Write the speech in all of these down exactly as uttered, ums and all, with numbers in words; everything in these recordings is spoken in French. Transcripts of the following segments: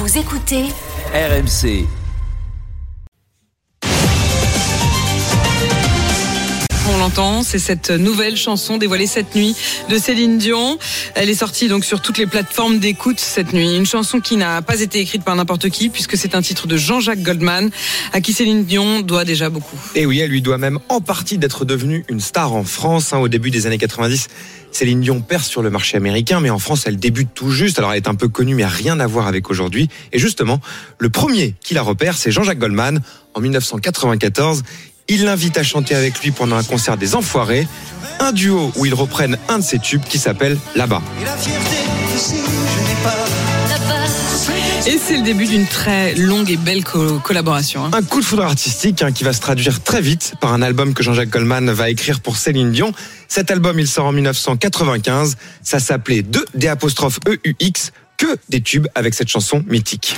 Vous écoutez R M C. On l'entend, c'est cette nouvelle chanson dévoilée cette nuit de Céline Dion. Elle est sortie donc sur toutes les plateformes d'écoute cette nuit. Une chanson qui n'a pas été écrite par n'importe qui, puisque c'est un titre de Jean-Jacques Goldman, à qui Céline Dion doit déjà beaucoup. Et oui, elle lui doit même en partie d'être devenue une star en France. Hein, au début des années quatre-vingt-dix, Céline Dion perce sur le marché américain, mais en France, elle débute tout juste. Alors, elle est un peu connue, mais rien à voir avec aujourd'hui. Et justement, le premier qui la repère, c'est Jean-Jacques Goldman, en dix-neuf cent quatre-vingt-quatorze. Il l'invite à chanter avec lui pendant un concert des Enfoirés, un duo où ils reprennent un de ses tubes qui s'appelle Là-bas. Et c'est le début d'une très longue et belle co- collaboration. Hein. Un coup de foudre artistique hein, qui va se traduire très vite par un album que Jean-Jacques Goldman va écrire pour Céline Dion. Cet album, il sort en dix-neuf cent quatre-vingt-quinze. Ça s'appelait deux D apostrophe E U X, que des tubes avec cette chanson mythique.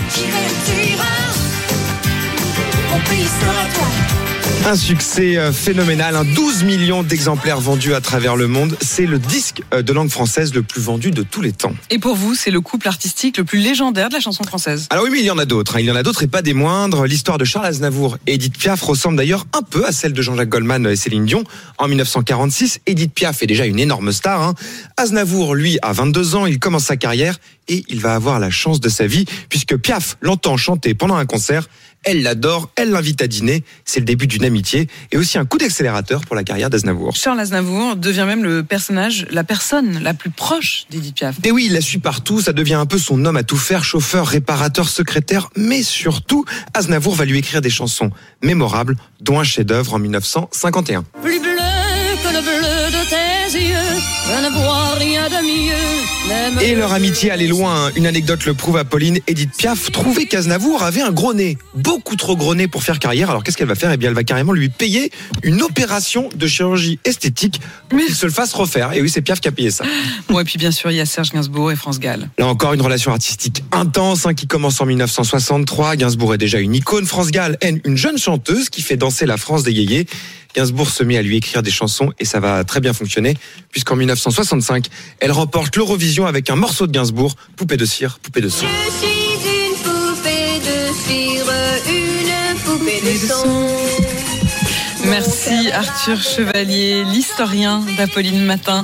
Un succès phénoménal, hein, douze millions d'exemplaires vendus à travers le monde. C'est le disque de langue française le plus vendu de tous les temps. Et pour vous, c'est le couple artistique le plus légendaire de la chanson française. Alors oui, mais il y en a d'autres. Hein. Il y en a d'autres et pas des moindres. L'histoire de Charles Aznavour et Édith Piaf ressemble d'ailleurs un peu à celle de Jean-Jacques Goldman et Céline Dion. En dix-neuf cent quarante-six, Édith Piaf est déjà une énorme star. Hein. Aznavour, lui, a vingt-deux ans. Il commence sa carrière et il va avoir la chance de sa vie puisque Piaf l'entend chanter pendant un concert. Elle l'adore, elle l'invite à dîner. C'est le début d'une amitié et aussi un coup d'accélérateur pour la carrière d'Aznavour. Charles Aznavour devient même le personnage, la personne la plus proche d'Édith Piaf. Et oui, il la suit partout, ça devient un peu son homme à tout faire, chauffeur, réparateur, secrétaire, mais surtout, Aznavour va lui écrire des chansons mémorables, dont un chef-d'œuvre en dix-neuf cent cinquante et un. Plus bleu que le bleu de tes yeux, je ne vois rien de mieux. Et leur amitié allait loin. Une anecdote le prouve à Pauline. Édith Piaf trouvait qu'Aznavour avait un gros nez, beaucoup trop gros nez pour faire carrière. Alors qu'est-ce qu'elle va faire ? Eh bien, elle va carrément lui payer une opération de chirurgie esthétique pour qu'il se le fasse refaire. Et oui, c'est Piaf qui a payé ça. Bon, et puis bien sûr, il y a Serge Gainsbourg et France Gall. Là encore, une relation artistique intense hein, qui commence en dix-neuf cent soixante-trois. Gainsbourg est déjà une icône. France Gall, elle, une jeune chanteuse qui fait danser la France des yéyés. Gainsbourg se met à lui écrire des chansons et ça va très bien fonctionner puisqu'en dix-neuf cent soixante-cinq, elle remporte l'Eurovision avec un morceau de Gainsbourg, Poupée de cire, poupée de son. Je suis une poupée de cire, une poupée de son. Merci Arthur Chevalier, l'historien d'Apolline Matin.